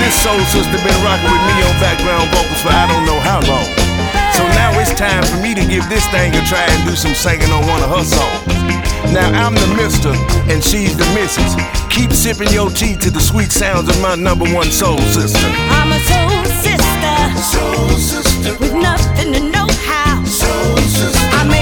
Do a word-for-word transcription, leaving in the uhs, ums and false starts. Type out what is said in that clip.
This soul sister been rocking with me on background vocals for I don't know how long. So now it's time for me to give this thing a try and do some singing on one of her songs. Now I'm the mister and she's the missus. Keep sipping your tea to the sweet sounds of my number one soul sister. I'm a soul sister, Soul sister with nothing to know how. Soul sister I